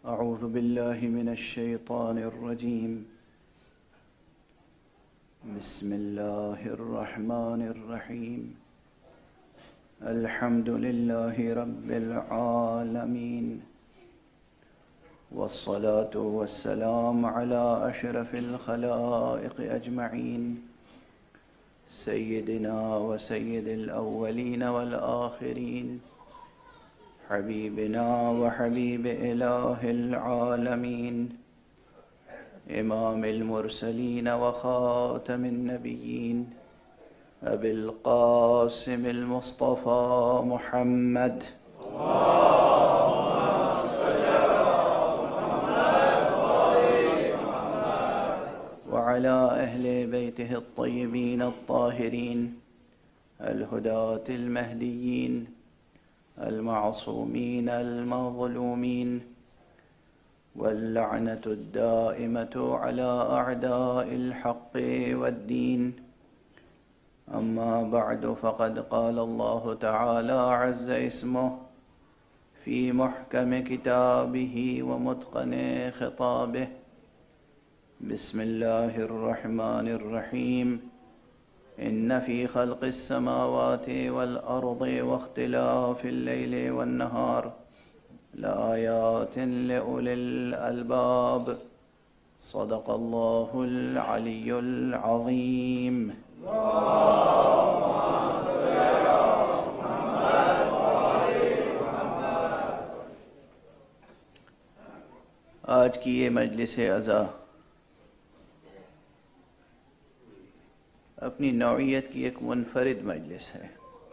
أعوذ بالله من الشيطان الرجيم. بسم الله الرحمن الرحيم. الحمد لله رب العالمين، والصلاة والسلام على أشرف الخلائق أجمعين، سيدنا وسيد الأولين والآخرين، حبيبنا وحبيب إله العالمين، إمام المرسلين وخاتم النبيين، أبي القاسم المصطفى محمد. وعلى أهل بيته الطيبين الطاهرين الهداة المهديين المعصومين المظلومين، واللعنة الدائمة على أعداء الحق والدين. أما بعد، فقد قال الله تعالى عز اسمه في محكم كتابه ومتقن خطابه. بسم الله الرحمن الرحيم. إن في خلق السماوات والأرض واختلاف الليل والنهار لآيات لأولي الألباب. صدق الله العلي العظيم. آج کی یہ مجلس عزا اپنی نوعیت کی ایک منفرد مجلس ہے.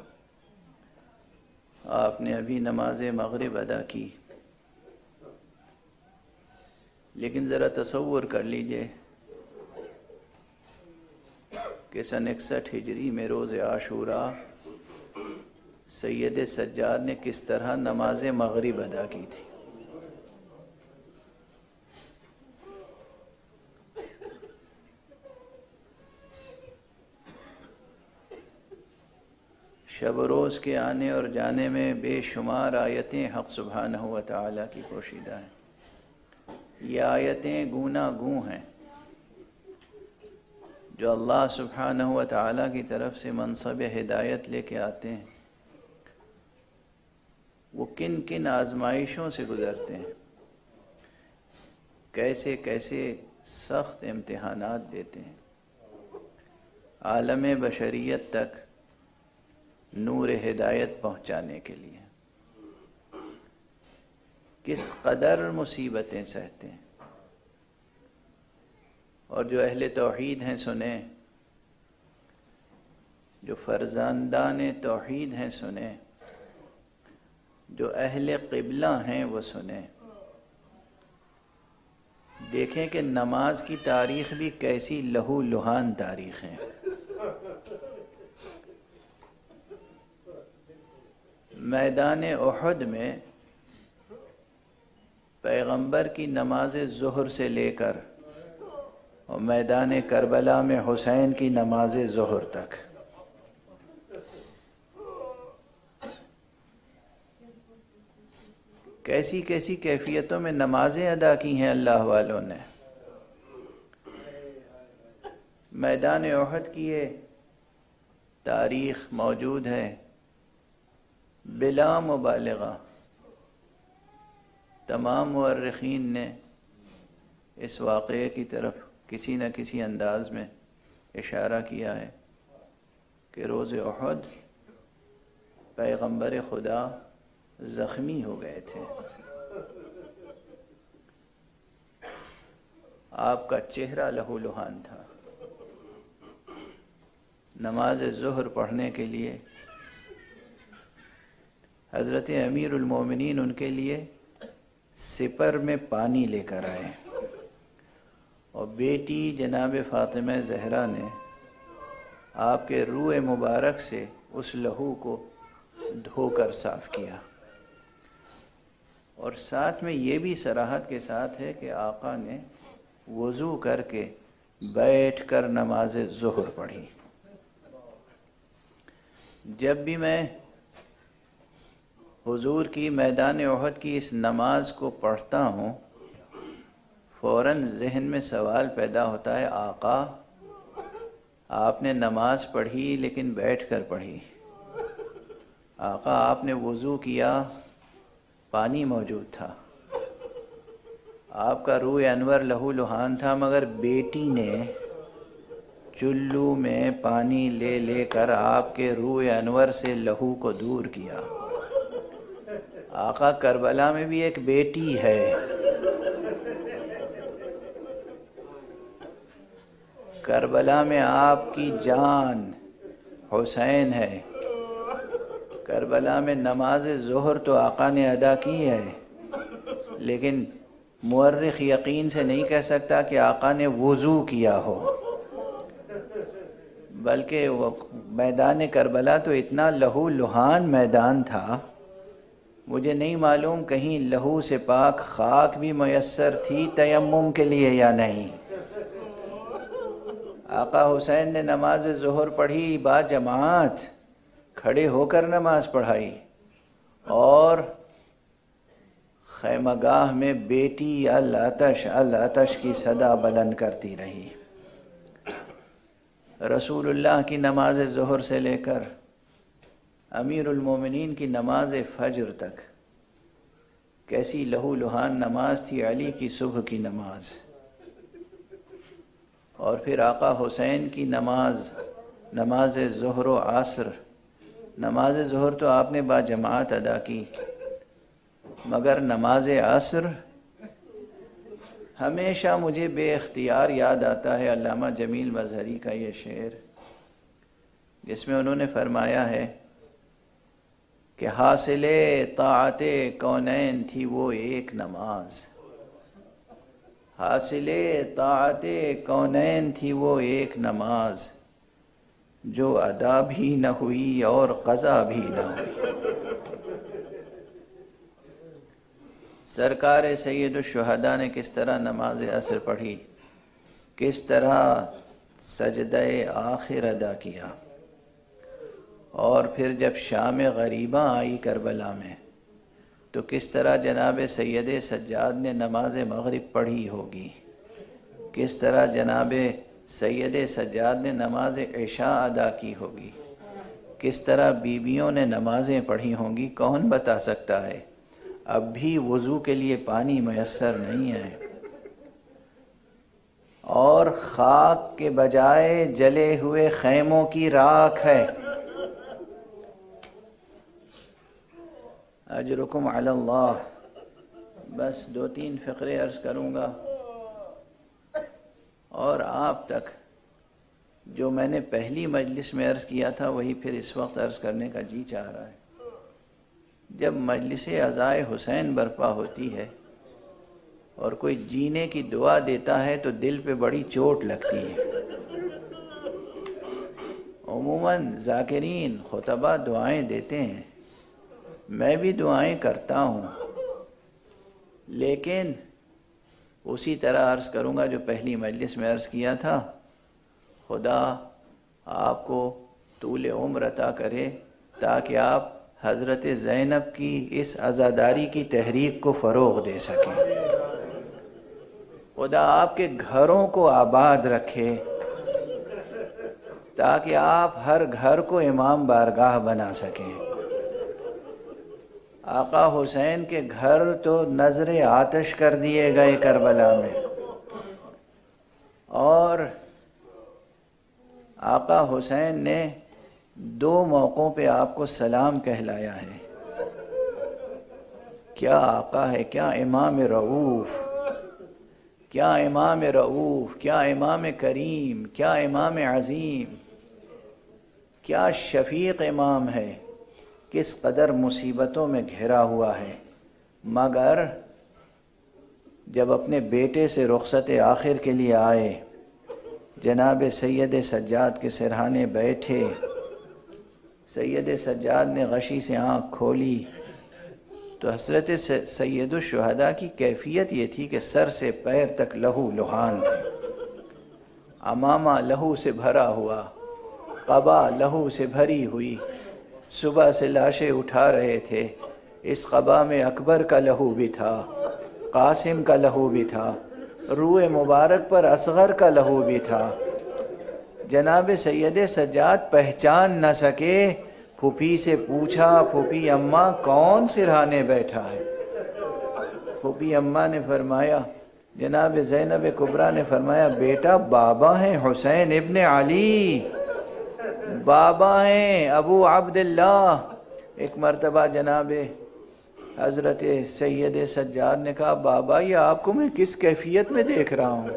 آپ نے ابھی نماز مغرب ادا کی، لیکن ذرا تصور کر لیجئے کہ سن 61 ہجری میں روز عاشوراء سید سجاد نے کس طرح نماز مغرب ادا کی تھی. شب و روز کے آنے اور جانے میں بے شمار آیتیں حق سبحانہ و تعالیٰ کی پوشیدہ ہیں. یہ آیتیں گونا گوں ہیں جو اللہ سبحانہ و تعالیٰ کی طرف سے منصب ہدایت لے کے آتے ہیں. وہ کن کن آزمائشوں سے گزرتے ہیں، کیسے کیسے سخت امتحانات دیتے ہیں، عالم بشریت تک نور ہدایت پہنچانے کے لیے کس قدر مصیبتیں سہتے ہیں. اور جو اہل توحید ہیں سنیں، جو فرزندان توحید ہیں سنیں، جو اہل قبلہ ہیں وہ سنیں. دیکھیں کہ نماز کی تاریخ بھی کیسی لہو لہان تاریخ ہے. میدان احد میں پیغمبر کی نماز ظہر سے لے کر اور میدان کربلا میں حسین کی نماز ظہر تک کیسی کیسی کیفیتوں میں نمازیں ادا کی ہیں اللہ والوں نے. میدان احد کی یہ تاریخ موجود ہے. بلا مبالغہ تمام مورخین نے اس واقعے کی طرف کسی نہ کسی انداز میں اشارہ کیا ہے کہ روز احد پیغمبر خدا زخمی ہو گئے تھے. آپ کا چہرہ لہو لہان تھا. نماز ظہر پڑھنے کے لیے حضرت امیر المومنین ان کے لیے سپر میں پانی لے کر آئے، اور بیٹی جناب فاطمہ زہرا نے آپ کے روح مبارک سے اس لہو کو دھو کر صاف کیا. اور ساتھ میں یہ بھی صراحت کے ساتھ ہے کہ آقا نے وضو کر کے بیٹھ کر نماز ظہر پڑھی. جب بھی میں حضور کی میدان احد کی اس نماز کو پڑھتا ہوں، فوراً ذہن میں سوال پیدا ہوتا ہے، آقا آپ نے نماز پڑھی لیکن بیٹھ کر پڑھی، آقا آپ نے وضو کیا، پانی موجود تھا، آپ کا روح انور لہو لہان تھا، مگر بیٹی نے چلو میں پانی لے لے کر آپ کے روح انور سے لہو کو دور کیا۔ آقا کربلا میں بھی ایک بیٹی ہے، کربلا میں آپ کی جان حسین ہے، کربلا میں نماز ظہر تو آقا نے ادا کی ہے، لیکن مورخ یقین سے نہیں کہہ سکتا کہ آقا نے وضو کیا ہو، بلکہ وہ میدان کربلا تو اتنا لہو لہان میدان تھا، مجھے نہیں معلوم کہیں لہو سے پاک خاک بھی میسر تھی تیمم کے لیے یا نہیں۔ آقا حسین نے نماز ظہر پڑھی با جماعت، کھڑے ہو کر نماز پڑھائی، اور خیمہ گاہ میں بیٹی العطش العطش کی صدا بلند کرتی رہی۔ رسول اللہ کی نماز ظہر سے لے کر امیر المومنین کی نماز فجر تک کیسی لہو لہان نماز تھی، علی کی صبح کی نماز، اور پھر آقا حسین کی نماز ظہر و عصر۔ نماز ظہر تو آپ نے با جماعت ادا کی، مگر نماز عصر ہمیشہ مجھے بے اختیار یاد آتا ہے علامہ جمیل مظہری کا یہ شعر، جس میں انہوں نے فرمایا ہے کہ حاصل طاعت کونین تھی وہ ایک نماز، حاصل طاعت کونین تھی وہ ایک نماز، جو ادا بھی نہ ہوئی اور قضا بھی نہ ہوئی۔ سرکار سید الشہداء نے کس طرح نماز عصر پڑھی، کس طرح سجدہ آخر ادا کیا، اور پھر جب شام غریباں آئی کربلا میں تو کس طرح جناب سید سجاد نے نماز مغرب پڑھی ہوگی، کس طرح جناب سید سجاد نے نماز عشاء ادا کی ہوگی، کس طرح بیویوں نے نمازیں پڑھی ہوں گی، کون بتا سکتا ہے؟ اب بھی وضو کے لیے پانی میسر نہیں ہے، اور خاک کے بجائے جلے ہوئے خیموں کی راکھ ہے۔ اجرکم علی اللہ۔ بس 2-3 فقرے عرض کروں گا، اور آپ تک جو میں نے پہلی مجلس میں عرض کیا تھا وہی پھر اس وقت عرض کرنے کا جی چاہ رہا ہے۔ جب مجلس عزائے حسین برپا ہوتی ہے اور کوئی جینے کی دعا دیتا ہے تو دل پہ بڑی چوٹ لگتی ہے۔ عموماً ذاکرین خطبہ دعائیں دیتے ہیں، میں بھی دعائیں کرتا ہوں، لیکن اسی طرح عرض کروں گا جو پہلی مجلس میں عرض کیا تھا، خدا آپ کو طول عمر عطا کرے تاکہ آپ حضرت زینب کی اس عزاداری کی تحریک کو فروغ دے سکیں، خدا آپ کے گھروں کو آباد رکھے تاکہ آپ ہر گھر کو امام بارگاہ بنا سکیں۔ آقا حسین کے گھر تو نظر آتش کر دیے گئے کربلا میں، اور آقا حسین نے 2 موقعوں پہ آپ کو سلام کہلایا ہے۔ کیا آقا ہے، کیا امام رؤوف، کیا امام رؤوف، کیا امام کریم، کیا امام عظیم، کیا شفیق امام ہے، کس قدر مصیبتوں میں گھرا ہوا ہے، مگر جب اپنے بیٹے سے رخصت آخر کے لیے آئے، جناب سید سجاد کے سرہانے بیٹھے، سید سجاد نے غشی سے آنکھ کھولی تو حضرت سید الشہداء کی کیفیت یہ تھی کہ سر سے پیر تک لہو لہان تھے، امامہ لہو سے بھرا ہوا، قبا لہو سے بھری ہوئی، صبح سے لاشیں اٹھا رہے تھے، اس قبا میں اکبر کا لہو بھی تھا، قاسم کا لہو بھی تھا، روح مبارک پر اصغر کا لہو بھی تھا۔ جناب سید سجاد پہچان نہ سکے، پھوپھی سے پوچھا پھوپھی اماں کون سرہانے بیٹھا ہے؟ پھوپھی اماں نے فرمایا، جناب زینب کبریٰ نے فرمایا بیٹا بابا ہیں حسین ابن علی، بابا ہیں ابو عبداللہ۔ ایک مرتبہ جناب حضرت سید سجاد نے کہا بابا یہ آپ کو میں کس کیفیت میں دیکھ رہا ہوں،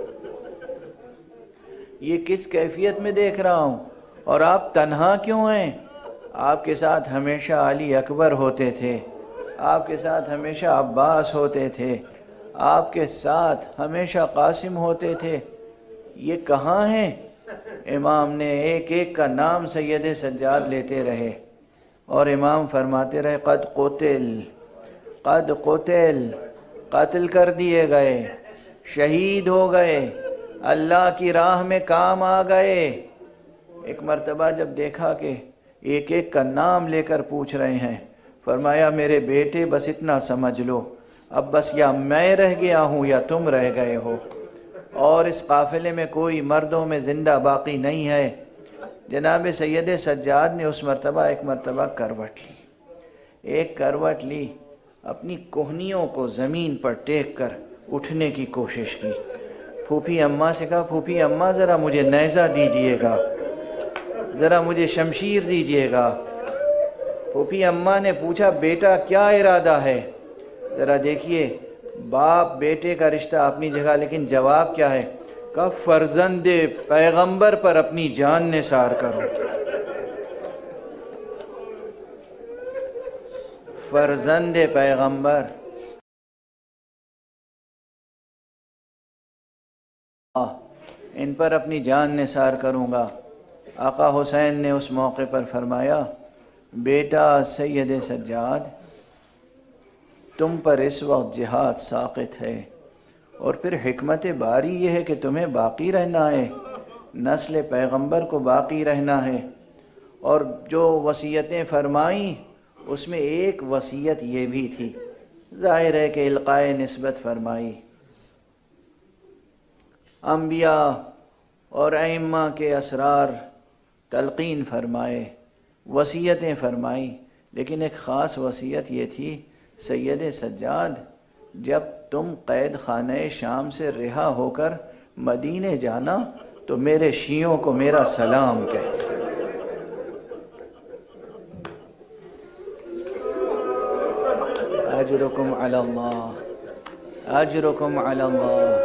یہ کس کیفیت میں دیکھ رہا ہوں، اور آپ تنہا کیوں ہیں؟ آپ کے ساتھ ہمیشہ علی اکبر ہوتے تھے، آپ کے ساتھ ہمیشہ عباس ہوتے تھے، آپ کے ساتھ ہمیشہ قاسم ہوتے تھے، یہ کہاں ہیں؟ امام نے ایک ایک کا نام سید سجاد لیتے رہے اور امام فرماتے رہے قد قتل، قد قتل، قتل کر دیے گئے، شہید ہو گئے، اللہ کی راہ میں کام آ گئے۔ ایک مرتبہ جب دیکھا کہ ایک ایک کا نام لے کر پوچھ رہے ہیں، فرمایا میرے بیٹے بس اتنا سمجھ لو، اب بس یا میں رہ گیا ہوں یا تم رہ گئے ہو، اور اس قافلے میں کوئی مردوں میں زندہ باقی نہیں ہے۔ جناب سید سجاد نے اس مرتبہ ایک مرتبہ کروٹ لی، ایک کروٹ لی، اپنی کوہنیوں کو زمین پر ٹیک کر اٹھنے کی کوشش کی۔ پھوپھی اماں سے کہا پھوپھی اماں ذرا مجھے نیزہ دیجئے گا، ذرا مجھے شمشیر دیجئے گا۔ پھوپھی اماں نے پوچھا بیٹا کیا ارادہ ہے؟ ذرا دیکھیے باپ بیٹے کا رشتہ اپنی جگہ، لیکن جواب کیا ہے؟ کہا فرزند پیغمبر پر اپنی جان نثار کرو، فرزند پیغمبر ان پر اپنی جان نثار کروں گا۔ آقا حسین نے اس موقع پر فرمایا بیٹا سید سجاد تم پر اس وقت جہاد ساقط ہے، اور پھر حکمت باری یہ ہے کہ تمہیں باقی رہنا ہے، نسل پیغمبر کو باقی رہنا ہے۔ اور جو وصیتیں فرمائیں اس میں ایک وصیت یہ بھی تھی، ظاہر ہے کہ القائے نسبت فرمائی، انبیاء اور ائمہ کے اسرار تلقین فرمائے، وصیتیں فرمائیں، لیکن ایک خاص وصیت یہ تھی سید سجاد جب تم قید خانہ شام سے رہا ہو کر مدینے جانا تو میرے شیعوں کو میرا سلام کہہ، اجرکم علی اللہ، اجرکم علی اللہ۔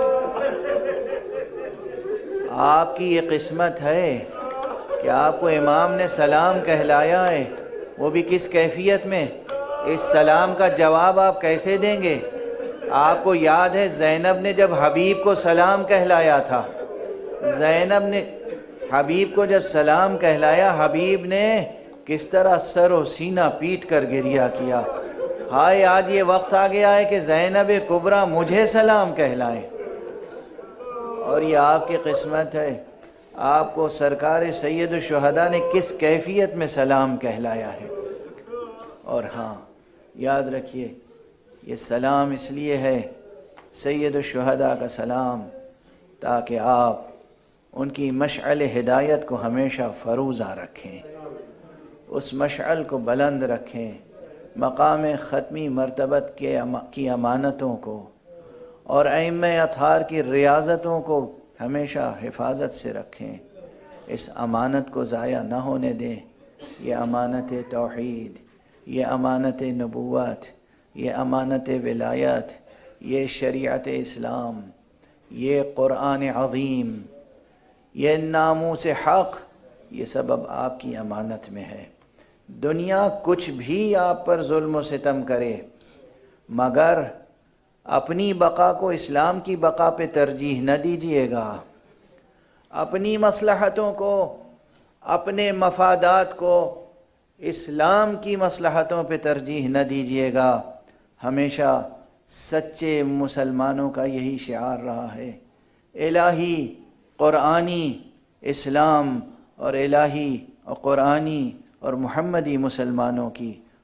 آپ کی یہ قسمت ہے کہ آپ کو امام نے سلام کہلایا ہے، وہ بھی کس کیفیت میں؟ اس سلام کا جواب آپ کیسے دیں گے؟ آپ کو یاد ہے زینب نے جب حبیب کو سلام کہلایا تھا، زینب نے حبیب کو جب سلام کہلایا، حبیب نے کس طرح سر و سینہ پیٹ کر گریہ کیا، ہائے آج یہ وقت آ گیا ہے کہ زینب کبریٰ مجھے سلام کہلائیں۔ اور یہ آپ کی قسمت ہے، آپ کو سرکار سید الشہداء نے کس کیفیت میں سلام کہلایا ہے۔ اور ہاں یاد رکھیے یہ سلام اس لیے ہے سید الشہداء کا سلام تاکہ آپ ان کی مشعل ہدایت کو ہمیشہ فروزہ رکھیں، اس مشعل کو بلند رکھیں، مقام ختمی مرتبت کی امانتوں کو اور ائمہ اطہار کی ریاضتوں کو ہمیشہ حفاظت سے رکھیں، اس امانت کو ضائع نہ ہونے دیں۔ یہ امانت توحید، یہ امانت نبوت، یہ امانت ولایت، یہ شریعت اسلام، یہ قرآن عظیم، یہ ناموس حق، یہ سب اب آپ کی امانت میں ہے۔ دنیا کچھ بھی آپ پر ظلم و ستم کرے مگر اپنی بقا کو اسلام کی بقا پہ ترجیح نہ دیجیے گا، اپنی مصلحتوں کو، اپنے مفادات کو اسلام کی مصلحتوں پہ ترجیح نہ دیجیے گا۔ ہمیشہ سچے مسلمانوں کا یہی شعار رہا ہے، الہی قرآنی اسلام اور الہی اور قرآنی اور محمدی مسلمانوں کی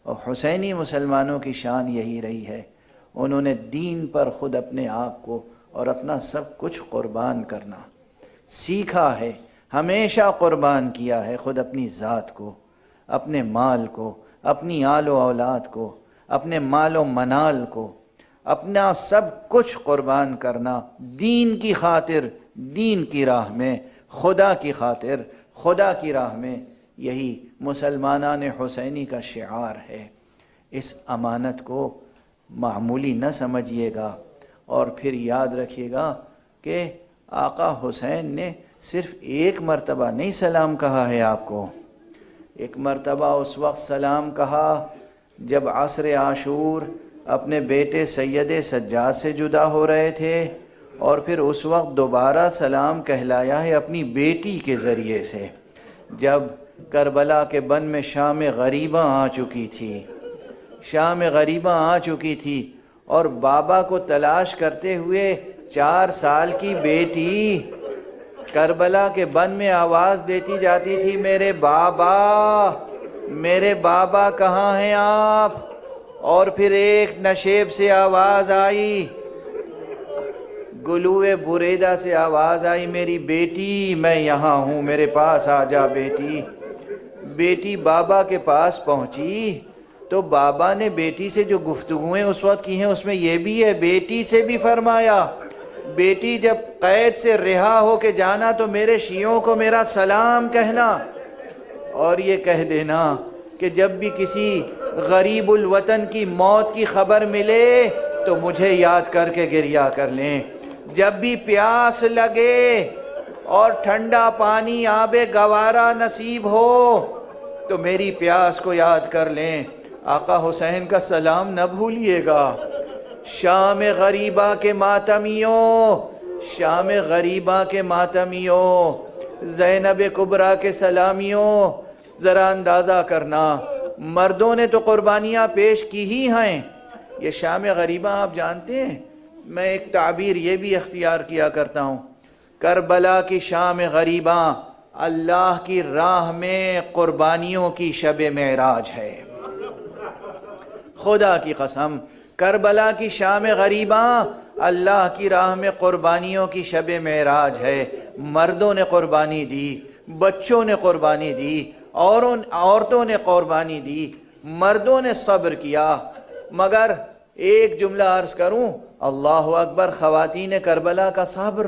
اور حسینی مسلمانوں کی شان یہی رہی ہے، انہوں نے دین پر خود اپنے آپ کو اور اپنا سب کچھ قربان کرنا سیکھا ہے، ہمیشہ قربان کیا ہے، خود اپنی ذات کو، اپنے مال کو، اپنی آل و اولاد کو، اپنے مال و منال کو، اپنا سب کچھ قربان کرنا دین کی خاطر، دین کی راہ میں، خدا کی خاطر، خدا کی راہ میں، یہی مسلمانان حسینی کا شعار ہے۔ اس امانت کو معمولی نہ سمجھیے گا، اور پھر یاد رکھیے گا کہ آقا حسین نے صرف ایک مرتبہ نہیں سلام کہا ہے آپ کو، ایک مرتبہ اس وقت سلام کہا جب عصر عاشور اپنے بیٹے سید سجاد سے جدا ہو رہے تھے، اور پھر اس وقت دوبارہ سلام کہلایا ہے اپنی بیٹی کے ذریعے سے، جب کربلا کے بن میں شام غریباں آ چکی تھی، شام غریباں آ چکی تھی، اور بابا کو تلاش کرتے ہوئے 4 سال کی بیٹی کربلا کے بن میں آواز دیتی جاتی تھی، میرے بابا، میرے بابا کہاں ہیں آپ؟ اور پھر ایک نشیب سے آواز آئی، گلوئے بریدہ سے آواز آئی، میری بیٹی میں یہاں ہوں، میرے پاس آ جا بیٹی۔ بیٹی بابا کے پاس پہنچی تو بابا نے بیٹی سے جو گفتگویں اس وقت کی ہیں اس میں یہ بھی ہے، بیٹی سے بھی فرمایا، بیٹی جب قید سے رہا ہو کے جانا تو میرے شیعوں کو میرا سلام کہنا، اور یہ کہہ دینا کہ جب بھی کسی غریب الوطن کی موت کی خبر ملے تو مجھے یاد کر کے گریہ کر لیں، جب بھی پیاس لگے اور ٹھنڈا پانی آب گوارا نصیب ہو تو میری پیاس کو یاد کر لیں، آقا حسین کا سلام نہ بھولیے گا۔ شام غریبہ کے ماتمیوں، شام غریبہ کے ماتمیوں، زینب کبریٰ کے سلامیوں، ذرا اندازہ کرنا، مردوں نے تو قربانیاں پیش کی ہی ہیں، یہ شام غریبہ آپ جانتے ہیں؟ میں ایک تعبیر یہ بھی اختیار کیا کرتا ہوں، کربلا کی شام غریبہ اللہ کی راہ میں قربانیوں کی شب معراج ہے، خدا کی قسم، کربلا کی شام غریبہ اللہ کی راہ میں قربانیوں کی شب معراج ہے۔ مردوں نے قربانی دی، بچوں نے قربانی دی، عورتوں نے قربانی دی، مردوں نے صبر کیا، مگر ایک جملہ عرض کروں، اللہ اکبر، خواتین کربلا کا صبر،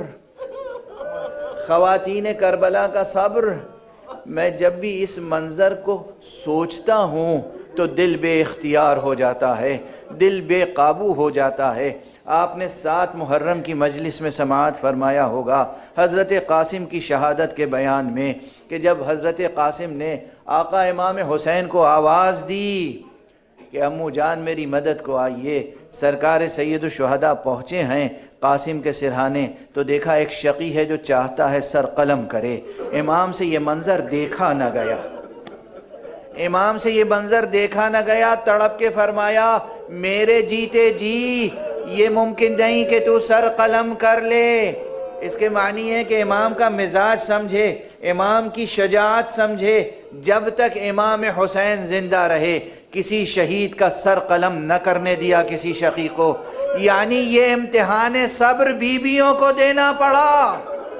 خواتین کربلا کا صبر، میں جب بھی اس منظر کو سوچتا ہوں تو دل بے اختیار ہو جاتا ہے، دل بے قابو ہو جاتا ہے۔ آپ نے 7 محرم کی مجلس میں سماعت فرمایا ہوگا حضرت قاسم کی شہادت کے بیان میں، کہ جب حضرت قاسم نے آقا امام حسین کو آواز دی کہ امو جان میری مدد کو آئیے، سرکار سید الشہداء پہنچے ہیں قاسم کے سرہانے، تو دیکھا ایک شقی ہے جو چاہتا ہے سر قلم کرے، امام سے یہ منظر دیکھا نہ گیا، امام سے یہ منظر دیکھا نہ گیا، تڑپ کے فرمایا میرے جیتے جی یہ ممکن نہیں کہ تو سر قلم کر لے۔ اس کے معنی ہے کہ امام کا مزاج سمجھے، امام کی شجاعت سمجھے، جب تک امام حسین زندہ رہے کسی شہید کا سر قلم نہ کرنے دیا کسی شقی کو، یعنی یہ امتحان صبر بیویوں کو دینا پڑا۔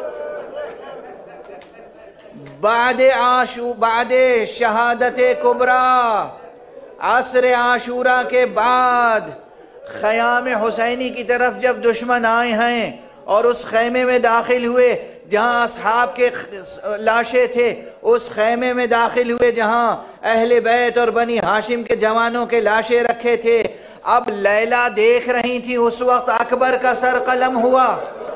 بعد شہادت کبریٰ، عصر عاشورہ کے بعد خیام حسینی کی طرف جب دشمن آئے ہیں اور اس خیمے میں داخل ہوئے جہاں اصحاب کے لاشیں تھے، اس خیمے میں داخل ہوئے جہاں اہل بیت اور بنی ہاشم کے جوانوں کے لاشیں رکھے تھے، اب لیلا دیکھ رہی تھی، اس وقت اکبر کا سر قلم ہوا۔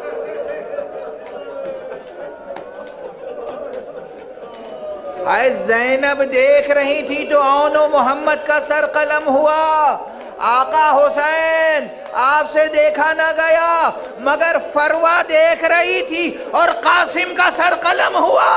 زینب دیکھ رہی تھی تو اون و محمد کا سر قلم ہوا۔ آقا حسین آپ سے دیکھا نہ گیا مگر فروہ دیکھ رہی تھی اور قاسم کا سر قلم ہوا۔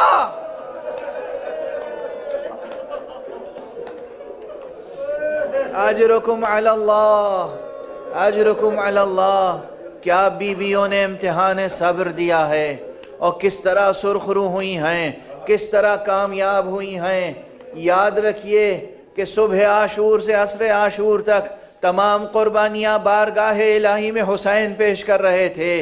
اجرکم علی اللہ، اجرکم علی اللہ۔ کیا بیویوں نے امتحان صبر دیا ہے اور کس طرح سرخ رو ہوئی ہیں، کس طرح کامیاب ہوئی ہیں۔ یاد رکھیے کہ صبح عاشور سے عصر عاشور تک تمام قربانیاں بارگاہ الہی میں حسین پیش کر رہے تھے۔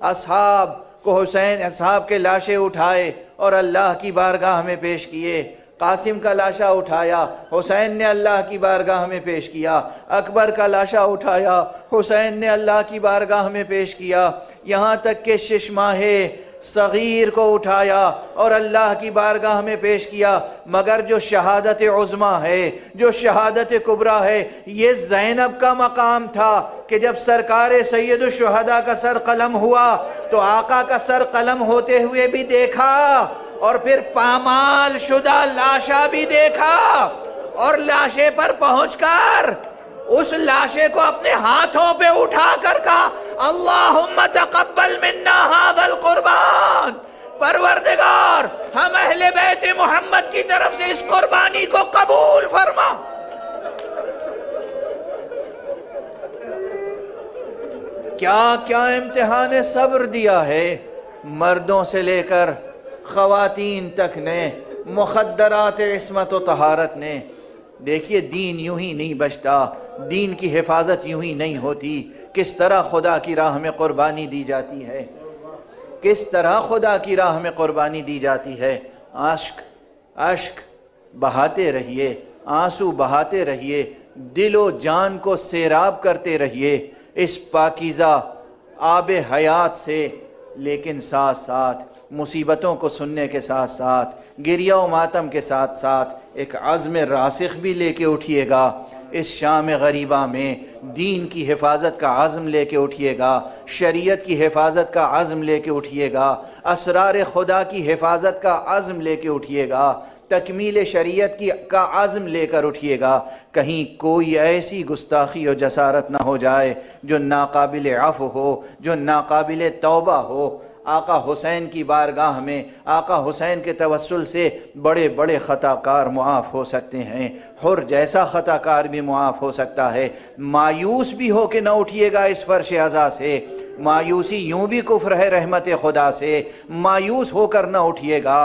اصحاب کے لاشیں اٹھائے اور اللہ کی بارگاہ میں پیش کیے۔ قاسم کا لاشا اٹھایا، حسین نے اللہ کی بارگاہ میں پیش کیا۔ اکبر کا لاشا اٹھایا، حسین نے اللہ کی بارگاہ میں پیش کیا۔ یہاں تک کہ 6 ماہے صغیر کو اٹھایا اور اللہ کی بارگاہ میں پیش کیا۔ مگر جو شہادت عظمیٰ ہے، جو شہادت کبریٰ ہے، یہ زینب کا مقام تھا کہ جب سرکار سید الشہداء کا سر قلم ہوا تو آقا کا سر قلم ہوتے ہوئے بھی دیکھا، اور پھر پامال شدہ لاشا بھی دیکھا، اور لاشے پر پہنچ کر اس لاشے کو اپنے ہاتھوں پہ اٹھا کر کہا اللہم تقبل منا ھذا القربان، پروردگار ہم اہل بیت محمد کی طرف سے اس قربانی کو قبول فرما۔ کیا کیا امتحان صبر دیا ہے مردوں سے لے کر خواتین تک نے، مخدرات عصمت و طہارت نے۔ دیکھیے دین یوں ہی نہیں بچتا، دین کی حفاظت یوں ہی نہیں ہوتی۔ کس طرح خدا کی راہ میں قربانی دی جاتی ہے، کس طرح خدا کی راہ میں قربانی دی جاتی ہے۔ اشک بہاتے رہیے، آنسو بہاتے رہیے، دل و جان کو سیراب کرتے رہیے اس پاکیزہ آب حیات سے، لیکن ساتھ ساتھ مصیبتوں کو سننے کے ساتھ ساتھ، گریہ و ماتم کے ساتھ ساتھ ایک عزم راسخ بھی لے کے اٹھیے گا۔ اس شام غریبہ میں دین کی حفاظت کا عزم لے کے اٹھیے گا، شریعت کی حفاظت کا عزم لے کے اٹھیے گا، اسرار خدا کی حفاظت کا عزم لے کے اٹھیے گا، تکمیل شریعت کا عزم لے کر اٹھیے گا۔ کہیں کوئی ایسی گستاخی و جسارت نہ ہو جائے جو ناقابل عفو ہو، جو ناقابل توبہ ہو۔ آقا حسین کی بارگاہ میں آقا حسین کے توسل سے بڑے بڑے خطا کار معاف ہو سکتے ہیں، حر جیسا خطا کار بھی معاف ہو سکتا ہے۔ مایوس بھی ہو کے نہ اٹھیے گا اس فرش عزا سے، مایوسی یوں بھی کفر ہے رحمت خدا سے، مایوس ہو کر نہ اٹھیے گا،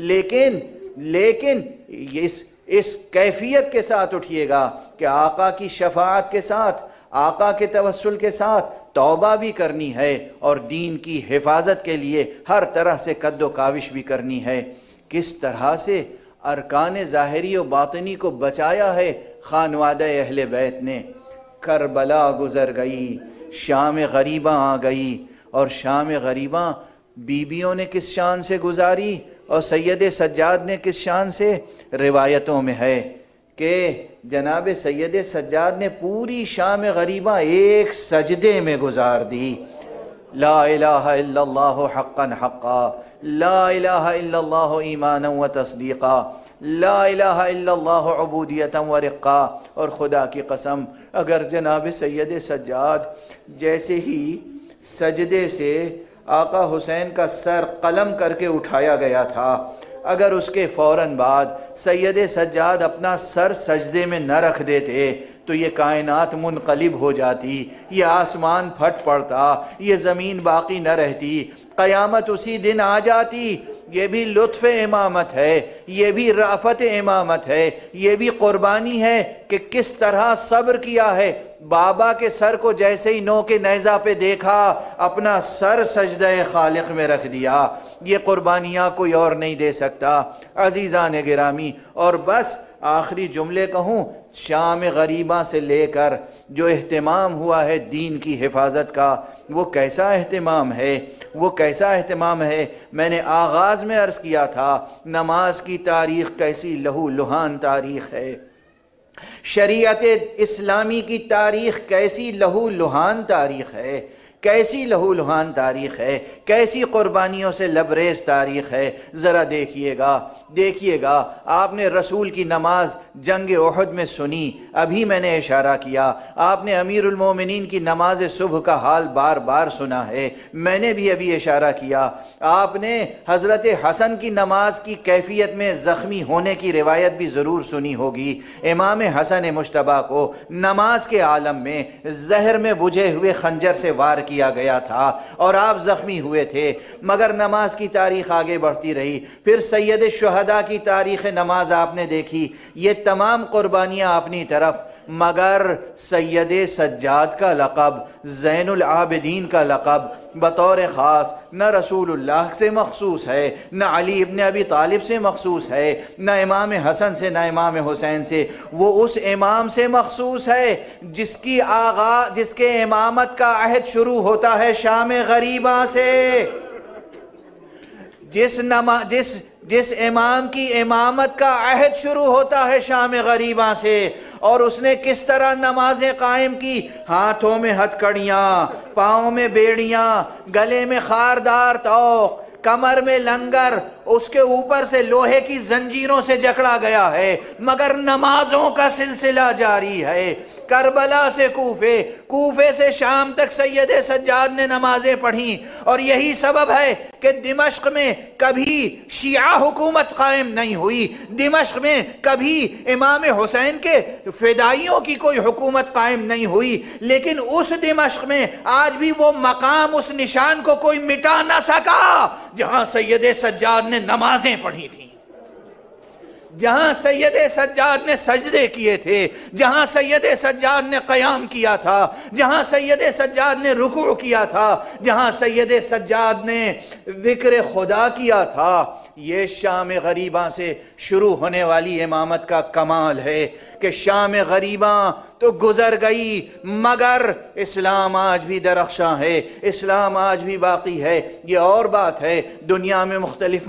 لیکن اس کیفیت کے ساتھ اٹھیے گا کہ آقا کی شفاعت کے ساتھ، آقا کے توسل کے ساتھ توبہ بھی کرنی ہے اور دین کی حفاظت کے لیے ہر طرح سے قد و کاوش بھی کرنی ہے۔ کس طرح سے ارکان ظاہری و باطنی کو بچایا ہے خانوادہ اہل بیت نے۔ کربلا گزر گئی، شام غریباں آ گئی، اور شام غریباں بیویوں نے کس شان سے گزاری اور سید سجاد نے کس شان سے؟ روایتوں میں ہے کہ جناب سید سجاد نے پوری شام غریباں ایک سجدے میں گزار دی۔ لا الہ الا اللہ حقا حقا، لا الہ الا اللہ ایمانا و تصدیقا، لا الہ الا اللہ عبودیتا و رقا۔ اور خدا کی قسم اگر جناب سید سجاد جیسے ہی سجدے سے آقا حسین کا سر قلم کر کے اٹھایا گیا تھا، اگر اس کے فوراً بعد سید سجاد اپنا سر سجدے میں نہ رکھ دیتے تو یہ کائنات منقلب ہو جاتی، یہ آسمان پھٹ پڑتا، یہ زمین باقی نہ رہتی، قیامت اسی دن آ جاتی۔ یہ بھی لطف امامت ہے، یہ بھی رافت امامت ہے، یہ بھی قربانی ہے کہ کس طرح صبر کیا ہے۔ بابا کے سر کو جیسے ہی نو کے نیزہ پہ دیکھا، اپنا سر سجدہ خالق میں رکھ دیا۔ یہ قربانیاں کوئی اور نہیں دے سکتا۔ عزیزان گرامی، اور بس آخری جملے کہوں، شام غریباں سے لے کر جو اہتمام ہوا ہے دین کی حفاظت کا، وہ کیسا اہتمام ہے، وہ کیسا اہتمام ہے۔ میں نے آغاز میں عرض کیا تھا، نماز کی تاریخ کیسی لہو لہان تاریخ ہے، شریعت اسلامی کی تاریخ کیسی لہو لہان تاریخ ہے، کیسی لہو لہان تاریخ ہے، کیسی قربانیوں سے لبریز تاریخ ہے۔ ذرا دیکھیے گا آپ نے رسول کی نماز جنگ احد میں سنی، ابھی میں نے اشارہ کیا، آپ نے امیر المومنین کی نماز صبح کا حال بار بار سنا ہے، میں نے بھی ابھی اشارہ کیا، آپ نے حضرت حسن کی نماز کی کیفیت میں زخمی ہونے کی روایت بھی ضرور سنی ہوگی۔ امام حسن مجتبیٰ کو نماز کے عالم میں زہر میں بجھے ہوئے خنجر سے وار کیا گیا تھا اور آپ زخمی ہوئے تھے، مگر نماز کی تاریخ آگے بڑھتی رہی۔ پھر سید الشہداء شہداء کی تاریخ نماز آپ نے دیکھی، یہ تمام قربانیاں اپنی طرف، مگر سید سجاد کا لقب، زین العابدین کا لقب بطور خاص نہ رسول اللہ سے مخصوص ہے، نہ علی ابن ابی طالب سے مخصوص ہے، نہ امام حسن سے، نہ امام حسین سے، وہ اس امام سے مخصوص ہے جس کے امامت کا عہد شروع ہوتا ہے شام غریباں سے، جس امام کی امامت کا عہد شروع ہوتا ہے شام غریباں سے، اور اس نے کس طرح نمازیں قائم کی، ہاتھوں میں ہتھکڑیاں، پاؤں میں بیڑیاں، گلے میں خاردار طوق، کمر میں لنگر، اس کے اوپر سے لوہے کی زنجیروں سے جکڑا گیا ہے، مگر نمازوں کا سلسلہ جاری ہے۔ کربلا سے کوفے سے شام تک سید سجاد نے نمازیں پڑھیں، اور یہی سبب ہے کہ دمشق میں کبھی شیعہ حکومت قائم نہیں ہوئی، دمشق میں کبھی امام حسین کے فدائیوں کی کوئی حکومت قائم نہیں ہوئی، لیکن اس دمشق میں آج بھی وہ مقام، اس نشان کو کوئی مٹا نہ سکا جہاں سید سجاد نے نمازیں پڑھی تھیں، جہاں سید سجاد نے سجدے کیے تھے، جہاں سید سجاد نے قیام کیا تھا، جہاں سید سجاد نے رکوع کیا تھا، جہاں سید سجاد نے ذکر خدا کیا تھا۔ یہ شام غریباں سے شروع ہونے والی امامت کا کمال ہے کہ شام غریباں تو گزر گئی، مگر اسلام آج بھی درخشاں ہے، اسلام آج بھی باقی ہے۔ یہ اور بات ہے، دنیا میں مختلف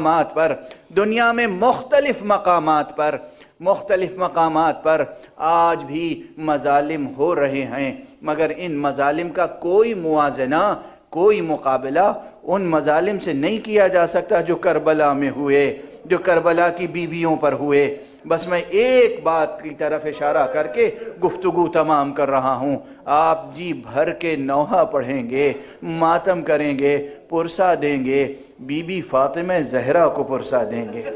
مقامات پر آج بھی مظالم ہو رہے ہیں، مگر ان مظالم کا کوئی موازنہ، کوئی مقابلہ ان مظالم سے نہیں کیا جا سکتا جو کربلا میں ہوئے، جو کربلا کی بیویوں پر ہوئے۔ بس میں ایک بات کی طرف اشارہ کر کے گفتگو تمام کر رہا ہوں، آپ جی بھر کے نوحہ پڑھیں گے، ماتم کریں گے، پرسہ دیں گے، بی بی فاطمہ زہرا کو پرسہ دیں گے،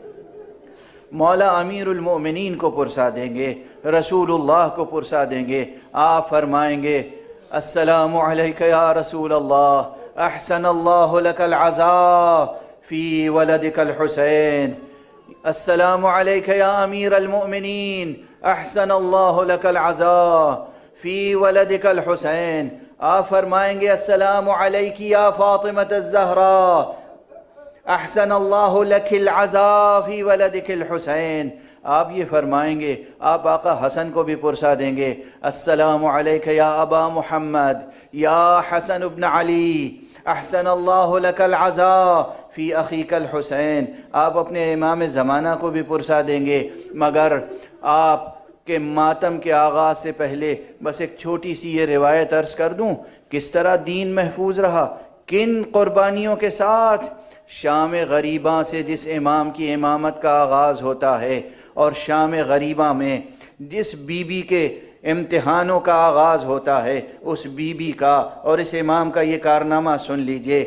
مولا امیر المؤمنین کو پرسہ دیں گے، رسول اللہ کو پرسہ دیں گے۔ آپ فرمائیں گے السلام علیکہ یا رسول اللہ، احسن اللہ لک العزاء فی ولدک الحسین، السلام علیکہ یا امیر المؤمنین، احسن اللہ لک العزاء فی ولدک الحسین۔ آپ فرمائیں گے السلام علیکی یا فاطمة الزہراء، احسن اللہ لک العزاء فی ولدک الحسین۔ آپ یہ فرمائیں گے، آپ آقا حسن کو بھی پرسہ دیں گے السلام علیکہ یا ابا محمد یا حسن ابن علی، احسن اللہ لک العزاء فی اخیک الحسین۔ آپ اپنے امام زمانہ کو بھی پرسہ دیں گے، مگر آپ کے ماتم کے آغاز سے پہلے بس ایک چھوٹی سی یہ روایت عرض کر دوں، کس طرح دین محفوظ رہا، کن قربانیوں کے ساتھ۔ شام غریباں سے جس امام کی امامت کا آغاز ہوتا ہے، اور شام غریباں میں جس بی بی کے امتحانوں کا آغاز ہوتا ہے، اس بی بی کا اور اس امام کا یہ کارنامہ سن لیجئے۔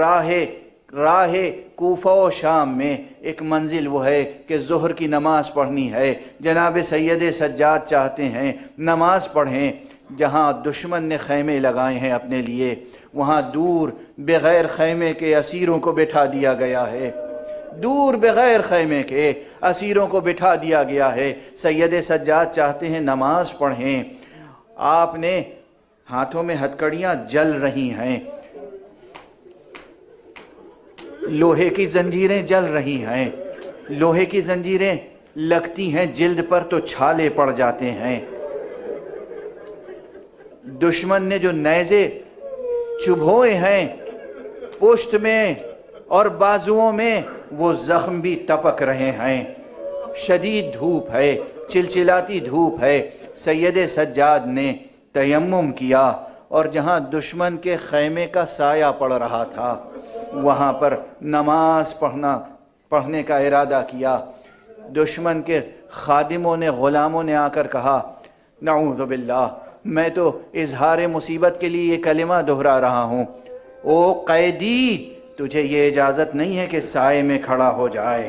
راہ کوفہ و شام میں ایک منزل وہ ہے کہ ظہر کی نماز پڑھنی ہے، جناب سید سجاد چاہتے ہیں نماز پڑھیں، جہاں دشمن نے خیمے لگائے ہیں اپنے لیے، وہاں دور بغیر خیمے کے اسیروں کو بٹھا دیا گیا ہے، دور بغیر خیمے کے اسیروں کو بٹھا دیا گیا ہے۔ سید سجاد چاہتے ہیں نماز پڑھیں، آپ نے ہاتھوں میں ہتھکڑیاں جل رہی ہیں، لوہے کی زنجیریں جل رہی ہیں، لوہے کی زنجیریں لگتی ہیں جلد پر تو چھالے پڑ جاتے ہیں، دشمن نے جو نیزے چبھوئے ہیں پشت میں اور بازوؤں میں، وہ زخم بھی ٹپک رہے ہیں، شدید دھوپ ہے، چلچلاتی دھوپ ہے۔ سید سجاد نے تیمم کیا اور جہاں دشمن کے خیمے کا سایہ پڑ رہا تھا وہاں پر نماز پڑھنے کا ارادہ کیا۔ دشمن کے خادموں نے، غلاموں نے آ کر کہا نعوذ باللہ، میں تو اظہار مصیبت کے لیے یہ کلمہ دہرا رہا ہوں، او قیدی تجھے یہ اجازت نہیں ہے کہ سائے میں کھڑا ہو جائے۔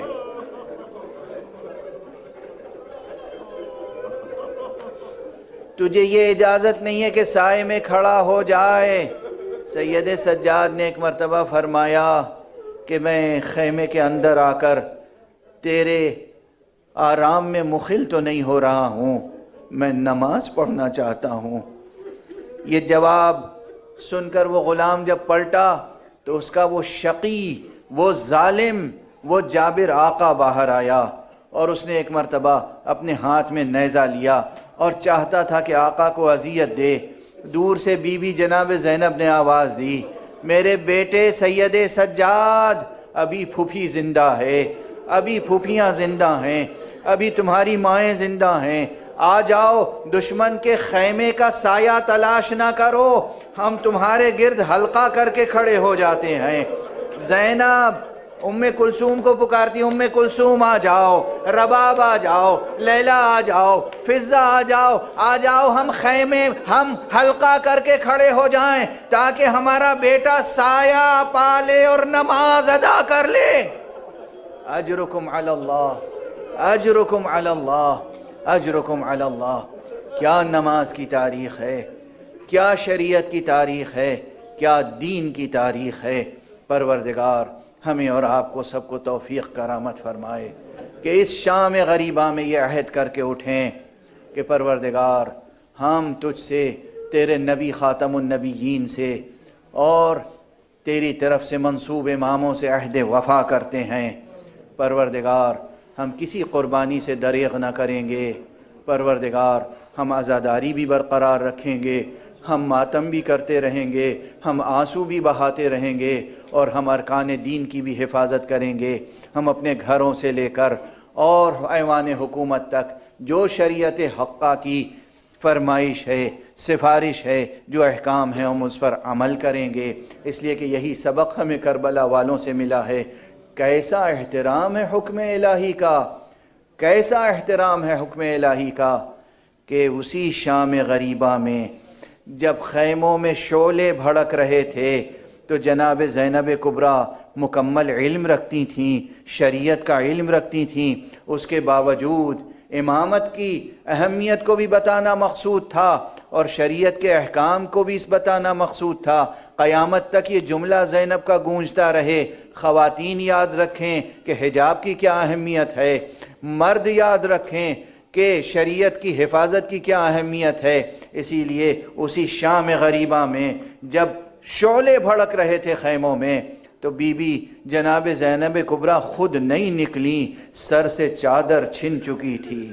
تجھے یہ اجازت نہیں ہے کہ سائے میں کھڑا ہو جائے۔ سید سجاد نے ایک مرتبہ فرمایا کہ میں خیمے کے اندر آ کر تیرے آرام میں مخل تو نہیں ہو رہا ہوں، میں نماز پڑھنا چاہتا ہوں۔ یہ جواب سن کر وہ غلام جب پلٹا تو اس کا وہ شقی، وہ ظالم، وہ جابر آقا باہر آیا، اور اس نے ایک مرتبہ اپنے ہاتھ میں نیزہ لیا اور چاہتا تھا کہ آقا کو اذیت دے۔ دور سے بی بی جناب زینب نے آواز دی، میرے بیٹے سید سجاد، ابھی پھوپھی زندہ ہے، ابھی پھوپھیاں زندہ ہیں، ابھی تمہاری مائیں زندہ ہیں، آ جاؤ، دشمن کے خیمے کا سایہ تلاش نہ کرو، ہم تمہارے گرد حلقہ کر کے کھڑے ہو جاتے ہیں۔ زینب ام کلثوم کو پکارتی، ام کلثوم آ جاؤ، رباب آ جاؤ، لیلا آ جاؤ، فضہ آ جاؤ، آ جاؤ، ہم خیمے، ہم حلقہ کر کے کھڑے ہو جائیں تاکہ ہمارا بیٹا سایہ پالے اور نماز ادا کر لے۔ اجرکم علی اللہ، اجرکم علی اللہ، اجرکم علی اللہ۔ کیا نماز کی تاریخ ہے، کیا شریعت کی تاریخ ہے، کیا دین کی تاریخ ہے۔ پروردگار ہمیں اور آپ کو سب کو توفیق کرامت فرمائے کہ اس شام غریبہ میں یہ عہد کر کے اٹھیں کہ پروردگار ہم تجھ سے، تیرے نبی خاتم النبیین سے اور تیری طرف سے منصوب اماموں سے عہد وفا کرتے ہیں۔ پروردگار ہم کسی قربانی سے دریغ نہ کریں گے۔ پروردگار ہم عزاداری بھی برقرار رکھیں گے، ہم ماتم بھی کرتے رہیں گے، ہم آنسو بھی بہاتے رہیں گے، اور ہم ارکان دین کی بھی حفاظت کریں گے۔ ہم اپنے گھروں سے لے کر اور ایوان حکومت تک جو شریعت حقہ کی فرمائش ہے، سفارش ہے، جو احکام ہیں ہم اس پر عمل کریں گے، اس لیے کہ یہی سبق ہمیں کربلا والوں سے ملا ہے۔ کیسا احترام ہے حکم الہی کا، کیسا احترام ہے حکم الہی کا کہ اسی شام غریبہ میں جب خیموں میں شعلے بھڑک رہے تھے تو جناب زینب کبریٰ مکمل علم رکھتی تھیں، شریعت کا علم رکھتی تھیں، اس کے باوجود امامت کی اہمیت کو بھی بتانا مقصود تھا اور شریعت کے احکام کو بھی اس بتانا مقصود تھا۔ قیامت تک یہ جملہ زینب کا گونجتا رہے، خواتین یاد رکھیں کہ حجاب کی کیا اہمیت ہے، مرد یاد رکھیں کہ شریعت کی حفاظت کی کیا اہمیت ہے۔ اسی لیے اسی شام غریبہ میں جب شعلے بھڑک رہے تھے خیموں میں تو بی بی جناب زینب کبریٰ خود نہیں نکلیں، سر سے چادر چھن چکی تھی،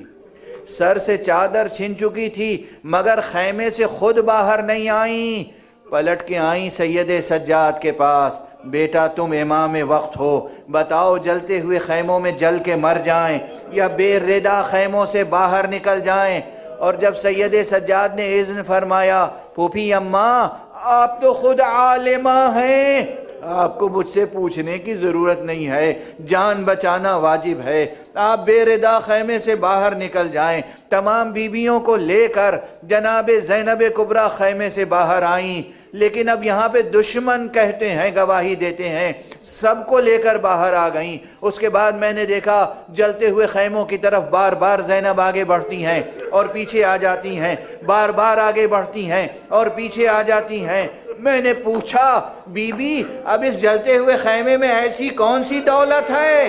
سر سے چادر چھن چکی تھی، مگر خیمے سے خود باہر نہیں آئیں، پلٹ کے آئیں سید سجاد کے پاس، بیٹا تم امام وقت ہو، بتاؤ جلتے ہوئے خیموں میں جل کے مر جائیں یا بے ردا خیموں سے باہر نکل جائیں۔ اور جب سید سجاد نے اذن فرمایا، پھوپھی اماں آپ تو خود عالمہ ہیں، آپ کو مجھ سے پوچھنے کی ضرورت نہیں ہے، جان بچانا واجب ہے، آپ بے ردا خیمے سے باہر نکل جائیں۔ تمام بیویوں کو لے کر جناب زینب کبریٰ خیمے سے باہر آئیں، لیکن اب یہاں پہ دشمن کہتے ہیں، گواہی دیتے ہیں، سب کو لے کر باہر آ گئیں۔ اس کے بعد میں نے دیکھا جلتے ہوئے خیموں کی طرف بار بار زینب آگے بڑھتی ہیں اور پیچھے آ جاتی ہیں، بار بار آگے بڑھتی ہیں اور پیچھے آ جاتی ہیں۔ میں نے پوچھا بی بی اب اس جلتے ہوئے خیمے میں ایسی کون سی دولت ہے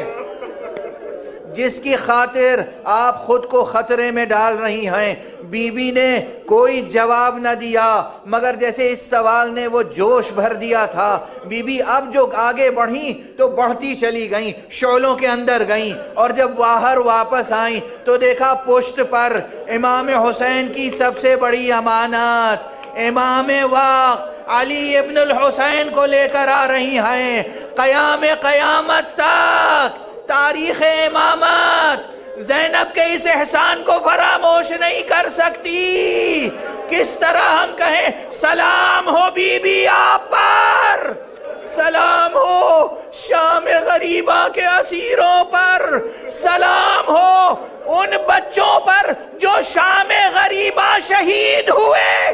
جس کی خاطر آپ خود کو خطرے میں ڈال رہی ہیں؟ بی بی نے کوئی جواب نہ دیا، مگر جیسے اس سوال نے وہ جوش بھر دیا تھا، بی بی اب جو آگے بڑھیں تو بڑھتی چلی گئیں، شعلوں کے اندر گئیں، اور جب باہر واپس آئیں تو دیکھا پشت پر امام حسین کی سب سے بڑی امانت، امام وقت علی ابن الحسین کو لے کر آ رہی ہیں۔ قیام قیامت تک تاریخ امامت زینب کے اس احسان کو فراموش نہیں کر سکتی۔ کس طرح ہم کہیں سلام ہو بی بی آپ پر، سلام ہو شام غریبہ کے اسیروں پر، سلام ہو ان بچوں پر جو شام غریبہ شہید ہوئے۔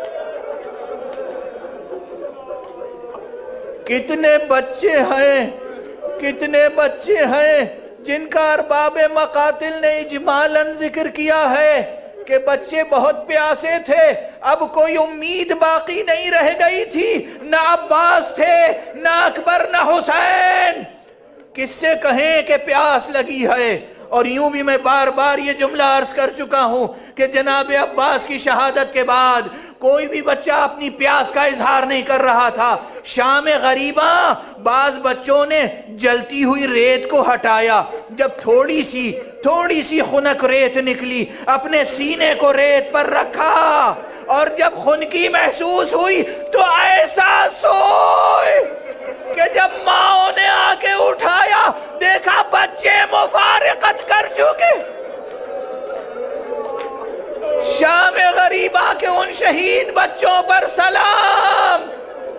کتنے بچے ہیں، کتنے بچے ہیں جن کا ارباب مقاتل نے اجمالاً ذکر کیا ہے کہ بچے بہت پیاسے تھے، اب کوئی امید باقی نہیں رہ گئی تھی، نہ عباس تھے، نہ اکبر، نہ حسین۔ کس سے کہیں کہ پیاس لگی ہے؟ اور یوں بھی میں بار بار یہ جملہ عرض کر چکا ہوں کہ جناب عباس کی شہادت کے بعد کوئی بھی بچہ اپنی پیاس کا اظہار نہیں کر رہا تھا۔ شام غریباں بعض بچوں نے جلتی ہوئی ریت کو ہٹایا، جب تھوڑی سی خنک ریت نکلی اپنے سینے کو ریت پر رکھا، اور جب خنکی محسوس ہوئی تو ایسا سوئے کہ جب ماں نے آ کے اٹھایا دیکھا بچے مفارقت کر چکے۔ شام غریبہ کے ان شہید بچوں پر سلام،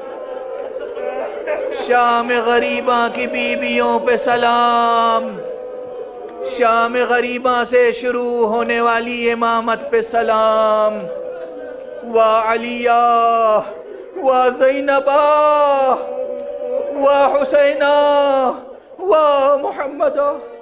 شام غریبہ کی بیویوں پہ سلام، شام غریبہ سے شروع ہونے والی امامت پہ سلام۔ وعلیہ وزینبہ وحسینہ ومحمدہ۔